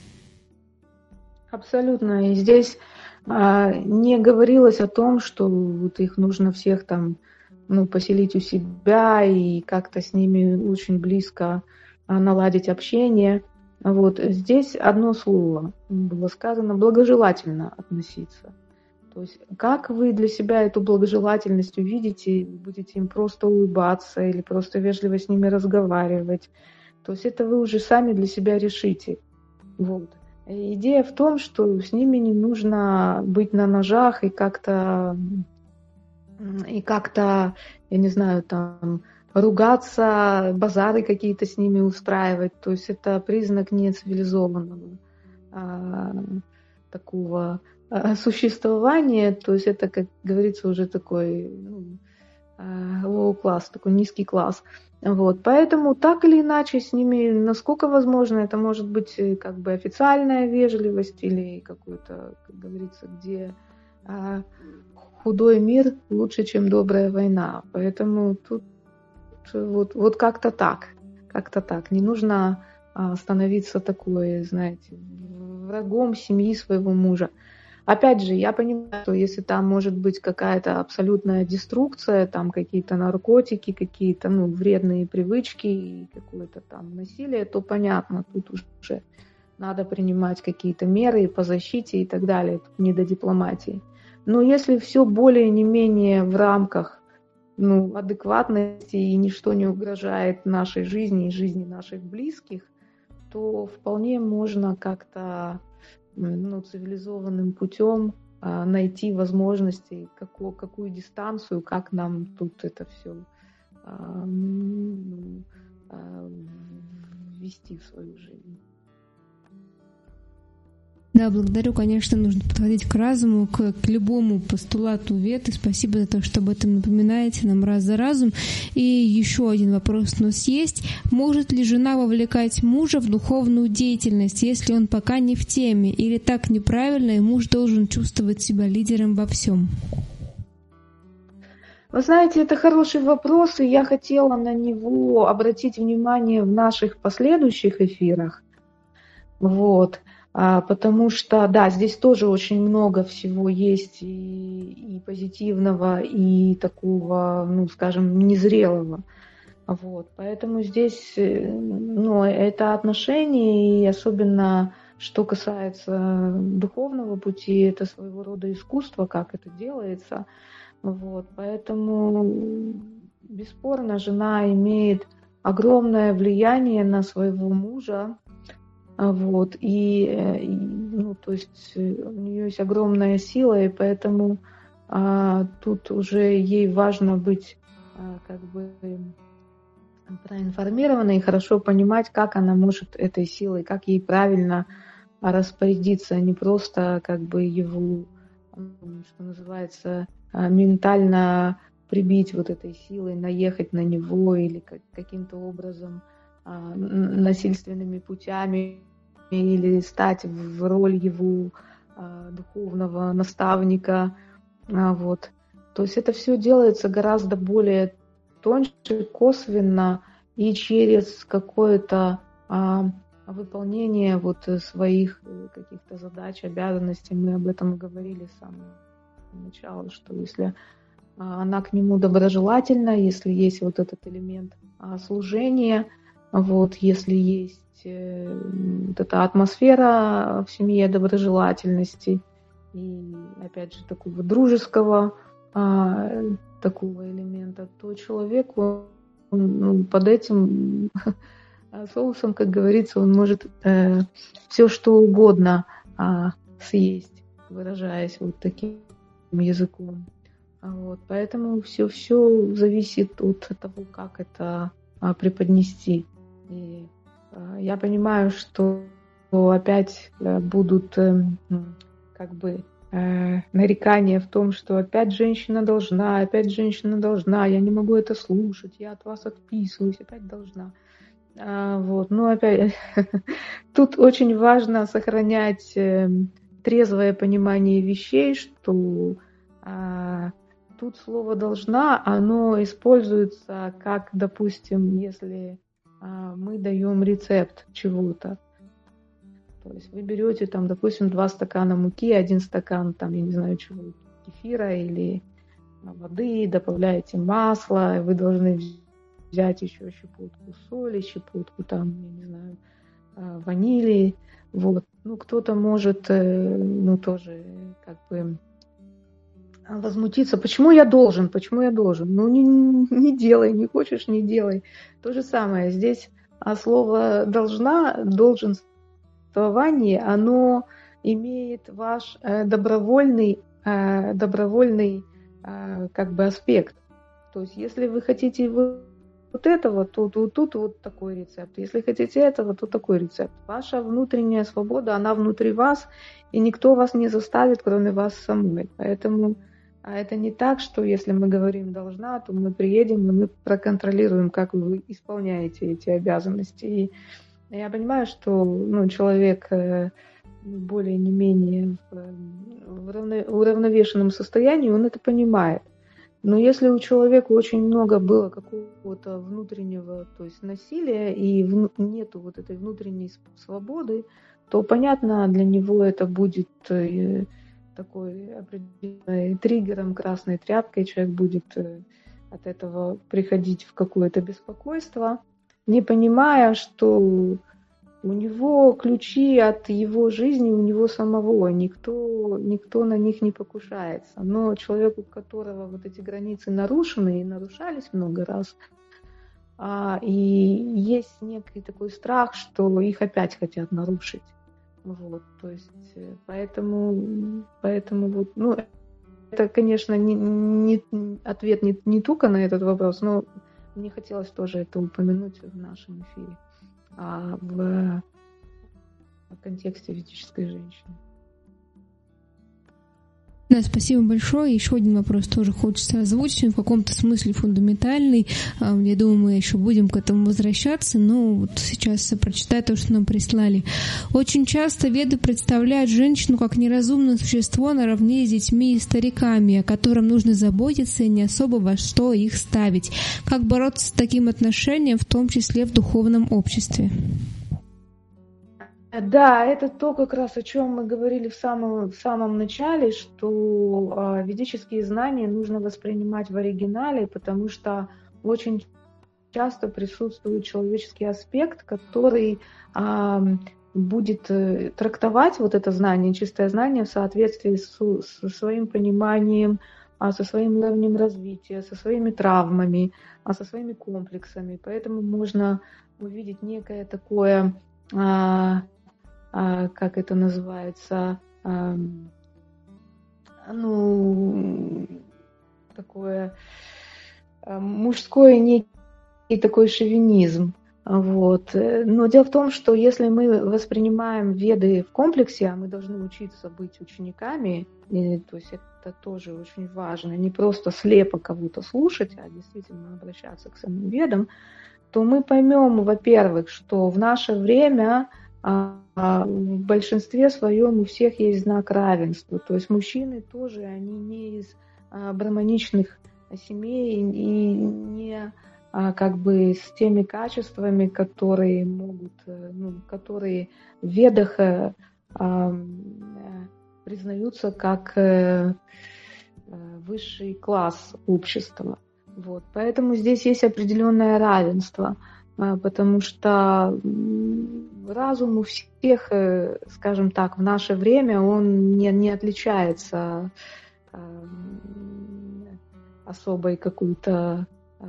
Абсолютно. И здесь а, не говорилось о том, что вот их нужно всех там ну, поселить у себя и как-то с ними очень близко а, наладить общение. Вот. Здесь одно слово было сказано: благожелательно относиться. То есть как вы для себя эту благожелательность увидите, будете им просто улыбаться или просто вежливо с ними разговаривать. То есть это вы уже сами для себя решите. Вот. И идея в том, что с ними не нужно быть на ножах и как-то, и как-то, я не знаю, там, ругаться, базары какие-то с ними устраивать. То есть это признак нецивилизованного а, такого существование, то есть это, как говорится, уже такой ну, low класс, такой низкий класс. Вот. Поэтому так или иначе с ними, насколько возможно, это может быть как бы официальная вежливость или какой-то, как говорится, где а, худой мир лучше, чем добрая война. Поэтому тут вот, вот как-то так, как-то так. Не нужно а, становиться такой, знаете, врагом семьи своего мужа. Опять же, я понимаю, что если там может быть какая-то абсолютная деструкция, там какие-то наркотики, какие-то ну, вредные привычки и какое-то там насилие, то понятно, тут уже надо принимать какие-то меры по защите и так далее, тут не до дипломатии. Но если все более не менее в рамках ну, адекватности и ничто не угрожает нашей жизни и жизни наших близких, то вполне можно как-то ну, цивилизованным путем а, найти возможности, какую, какую дистанцию, как нам тут это все а, ну, а, ввести в свою жизнь. Да, благодарю, конечно, нужно подходить к разуму, к, к любому постулату Веды. Спасибо за то, что об этом напоминаете нам раз за разом. И еще один вопрос у нас есть. Может ли жена вовлекать мужа в духовную деятельность, если он пока не в теме? Или так неправильно, и муж должен чувствовать себя лидером во всем? Вы знаете, это хороший вопрос, и я хотела на него обратить внимание в наших последующих эфирах. Вот. А, потому что, да, здесь тоже очень много всего есть и, и позитивного, и такого, ну, скажем, незрелого. Вот. Поэтому здесь, ну, это отношения, и особенно, что касается духовного пути, это своего рода искусство, как это делается. Вот. Поэтому, бесспорно, жена имеет огромное влияние на своего мужа. Вот, и, и, ну, то есть у нее есть огромная сила, и поэтому а, тут уже ей важно быть а, как бы проинформированной и хорошо понимать, как она может этой силой, как ей правильно распорядиться, а не просто как бы его, что называется, ментально прибить вот этой силой, наехать на него или как, каким-то образом а, насильственными путями или стать в роль его а, духовного наставника. А, вот. То есть это все делается гораздо более тоньше, косвенно и через какое-то а, выполнение вот своих каких-то задач, обязанностей. Мы об этом и говорили с самого начала, что если а, она к нему доброжелательна, если есть вот этот элемент а, служения, вот, если есть вот эта атмосфера в семье доброжелательности и, опять же, такого дружеского а, такого элемента, то человек он, ну, под этим соусом, как говорится, он может э, все что угодно а, съесть, выражаясь вот таким языком. Вот, поэтому все, все зависит от того, как это а, преподнести. И я понимаю, что опять будут как бы нарекания в том, что опять женщина должна, опять женщина должна, я не могу это слушать, я от вас отписываюсь, опять должна. Вот. Ну, опять, тут очень важно сохранять трезвое понимание вещей, что тут слово «должна», оно используется как, допустим, если мы даем рецепт чего-то. То есть вы берете, там, допустим, два стакана муки, один стакан, там, я не знаю чего, кефира или воды, добавляете масло, вы должны взять еще щепотку соли, щепотку, там, я не знаю, ванили. Вот. Ну, кто-то может, ну, тоже, как бы, возмутиться. Почему я должен? Почему я должен? Ну, не, не делай, не хочешь, не делай. То же самое. Здесь а слово «должна», долженствование, оно имеет ваш э, добровольный, э, добровольный э, как бы аспект. То есть, если вы хотите вот этого, то тут, тут вот такой рецепт. Если хотите этого, то такой рецепт. Ваша внутренняя свобода, она внутри вас, и никто вас не заставит, кроме вас самой. Поэтому а это не так, что если мы говорим «должна», то мы приедем, и мы проконтролируем, как вы исполняете эти обязанности. И я понимаю, что ну, человек более не менее в уравновешенном состоянии, он это понимает. Но если у человека очень много было какого-то внутреннего, то есть насилия, и нету вот этой внутренней свободы, то, понятно, для него это будет такой определенным триггером, красной тряпкой, человек будет от этого приходить в какое-то беспокойство, не понимая, что у него ключи от его жизни, у него самого, никто, никто на них не покушается. Но человеку, у которого вот эти границы нарушены и нарушались много раз, и есть некий такой страх, что их опять хотят нарушить. Вот, то есть, поэтому, поэтому вот, ну, это, конечно, не, не, ответ не, не только на этот вопрос, но мне хотелось тоже это упомянуть в нашем эфире, а в, в контексте ведической женщины. Да, спасибо большое. Еще один вопрос тоже хочется озвучить, в каком-то смысле фундаментальный. Я думаю, мы еще будем к этому возвращаться, но вот сейчас прочитаю то, что нам прислали. Очень часто веды представляют женщину как неразумное существо наравне с детьми и стариками, о котором нужно заботиться и не особо во что их ставить. Как бороться с таким отношением, в том числе в духовном обществе? Да, это то, как раз о чем мы говорили в самом, в самом начале, что э, ведические знания нужно воспринимать в оригинале, потому что очень часто присутствует человеческий аспект, который э, будет э, трактовать вот это знание, чистое знание в соответствии с, со своим пониманием, а со своим уровнем развития, со своими травмами, а со своими комплексами. Поэтому можно увидеть некое такое... Э, как это называется, ну, такое мужской некий такой шовинизм. Вот. Но дело в том, что если мы воспринимаем веды в комплексе, а мы должны учиться быть учениками, и, то есть это тоже очень важно, не просто слепо кого-то слушать, а действительно обращаться к самим ведам, то мы поймем, во-первых, что в наше время в большинстве своем у всех есть знак равенства. То есть мужчины тоже, они не из браманичных семей и не как бы с теми качествами, которые могут, ну, которые в ведах признаются как высший класс общества. Вот. Поэтому здесь есть определенное равенство. Потому что разум у всех, скажем так, в наше время, он не, не отличается особой какой-то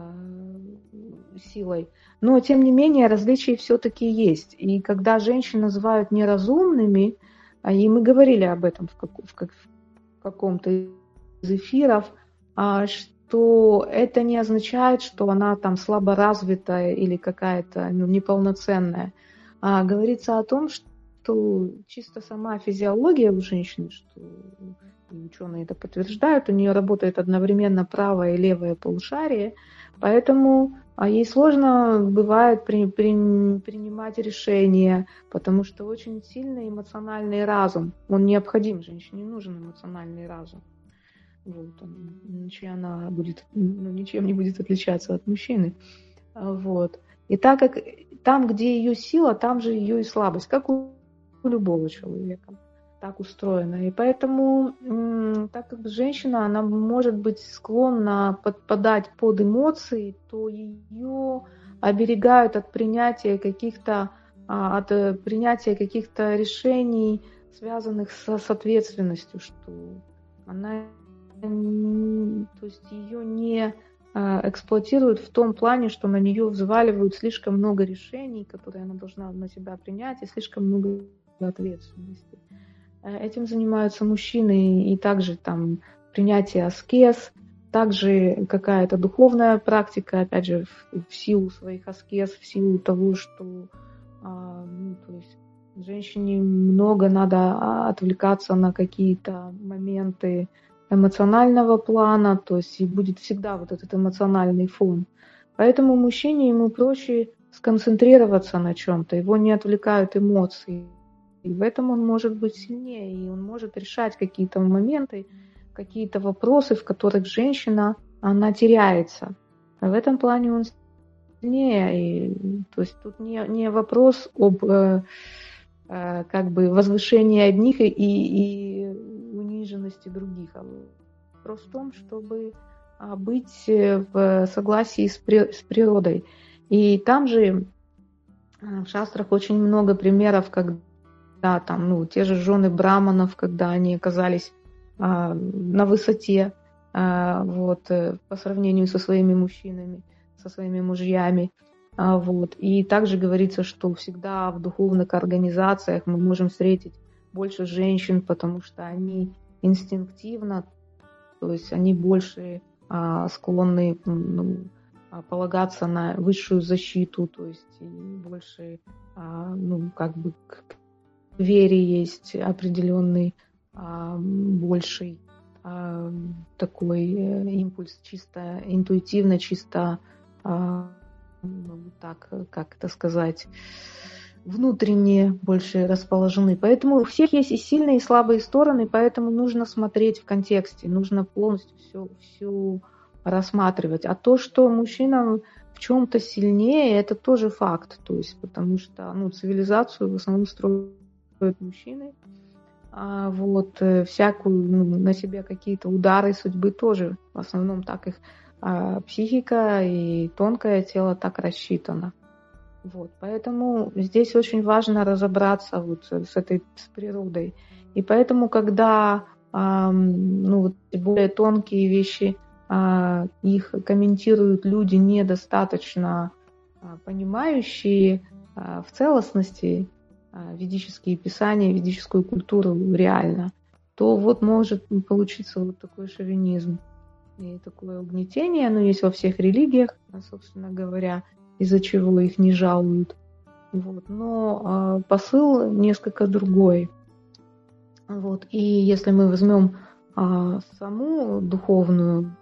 силой. Но, тем не менее, различия все-таки есть. И когда женщин называют неразумными, и мы говорили об этом в, как, в, как, в каком-то из эфиров, что то это не означает, что она там слабо развитая или какая-то ну, неполноценная. А говорится о том, что чисто сама физиология у женщины, что и ученые это подтверждают, у нее работает одновременно правое и левое полушарие, поэтому ей сложно бывает при, при, принимать решения, потому что очень сильный эмоциональный разум, он необходим, женщине нужен эмоциональный разум. Вот, иначе она будет, ну, ничем не будет отличаться от мужчины. Вот. И так как там, где ее сила, там же ее и слабость, как у любого человека. Так устроено. И поэтому, так как женщина, она может быть склонна подпадать под эмоции, то ее оберегают от принятия каких-то, от принятия каких-то решений, связанных с, с ответственностью, что она то есть ее не эксплуатируют в том плане, что на нее взваливают слишком много решений, которые она должна на себя принять, и слишком много ответственности. Этим занимаются мужчины, и также там принятие аскез, также какая-то духовная практика, опять же, в, в силу своих аскез, в силу того, что а, ну, то есть женщине много надо отвлекаться на какие-то моменты эмоционального плана, то есть и будет всегда вот этот эмоциональный фон. Поэтому мужчине ему проще сконцентрироваться на чем-то, его не отвлекают эмоции. И в этом он может быть сильнее, и он может решать какие-то моменты, какие-то вопросы, в которых женщина, она теряется. А в этом плане он сильнее. И, то есть тут не, не вопрос об э, э, как бы возвышении одних и, и униженности других, а вопрос в том, чтобы быть в согласии с, при, с природой. И там же в шастрах очень много примеров, когда там, ну, те же жены браманов, когда они оказались а, на высоте а, вот, по сравнению со своими мужчинами, со своими мужьями. А, вот. И также говорится, что всегда в духовных организациях мы можем встретить больше женщин, потому что они инстинктивно, то есть они больше а, склонны, ну, полагаться на высшую защиту, то есть и больше, а, ну, как бы к вере есть определенный а, больший а, такой импульс, чисто интуитивно, чисто, а, ну, так, как это сказать, внутренне больше расположены. Поэтому у всех есть и сильные, и слабые стороны, поэтому нужно смотреть в контексте, нужно полностью все, всю рассматривать. А то, что мужчина в чем-то сильнее, это тоже факт. То есть, потому что, ну, цивилизацию в основном строят мужчины. А вот всякую, ну, на себя какие-то удары судьбы тоже. В основном так их а, психика и тонкое тело так рассчитано. Вот. Поэтому здесь очень важно разобраться вот с этой с природой. И поэтому, когда а, ну, вот более тонкие вещи, их комментируют люди, недостаточно понимающие в целостности ведические писания, ведическую культуру реально, то вот может получиться вот такой шовинизм и такое угнетение. Оно есть во всех религиях, собственно говоря, из-за чего их не жалуют. Вот. Но посыл несколько другой. Вот. И если мы возьмем саму духовную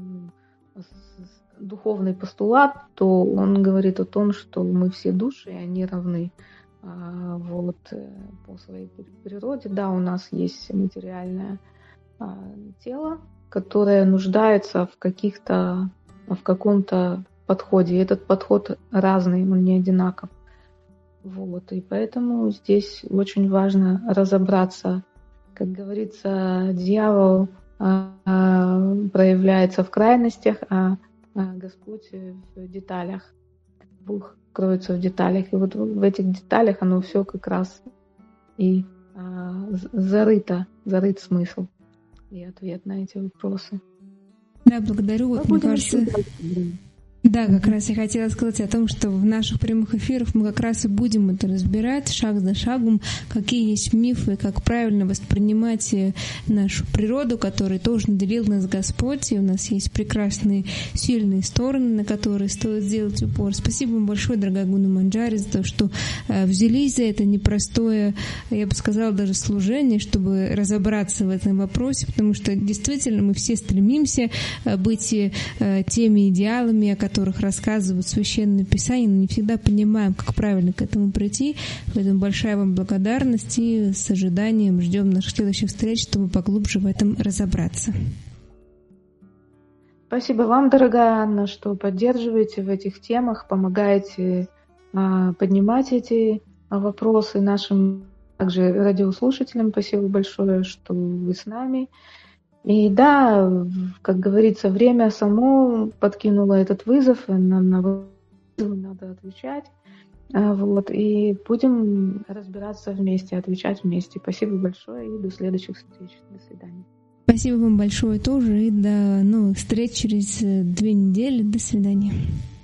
духовный постулат, то он говорит о том, что мы все души, и они равны. А, вот, по своей природе, да, у нас есть материальное а, тело, которое нуждается в каких-то, в каком-то подходе. И этот подход разный, он не одинаков. Вот, и поэтому здесь очень важно разобраться. Как говорится, дьявол а, а, проявляется в крайностях, а Господь в деталях. Бог кроется в деталях. И вот в этих деталях оно все как раз и а, зарыто, зарыт смысл и ответ на эти вопросы. Да, благодарю. Вот, мне кажется... Да, как раз я хотела сказать о том, что в наших прямых эфирах мы как раз и будем это разбирать шаг за шагом, какие есть мифы, как правильно воспринимать нашу природу, которой тоже наделил нас Господь, и у нас есть прекрасные, сильные стороны, на которые стоит сделать упор. Спасибо вам большое, дорогая Гуна Манджари, за то, что взялись за это непростое, я бы сказала, даже служение, чтобы разобраться в этом вопросе, потому что действительно мы все стремимся быть теми идеалами, о которых которых рассказывают Священное Писание, но не всегда понимаем, как правильно к этому прийти. Поэтому большая вам благодарность и с ожиданием ждем наших следующих встреч, чтобы поглубже в этом разобраться. Спасибо вам, дорогая Анна, что поддерживаете в этих темах, помогаете а, поднимать эти вопросы нашим также радиослушателям. Спасибо большое, что вы с нами. И да, как говорится, время само подкинуло этот вызов, на, на вызовы надо отвечать. Вот, и будем разбираться вместе, отвечать вместе. Спасибо большое и до следующих встреч. До свидания. Спасибо вам большое тоже и до новых встреч через две недели. До свидания.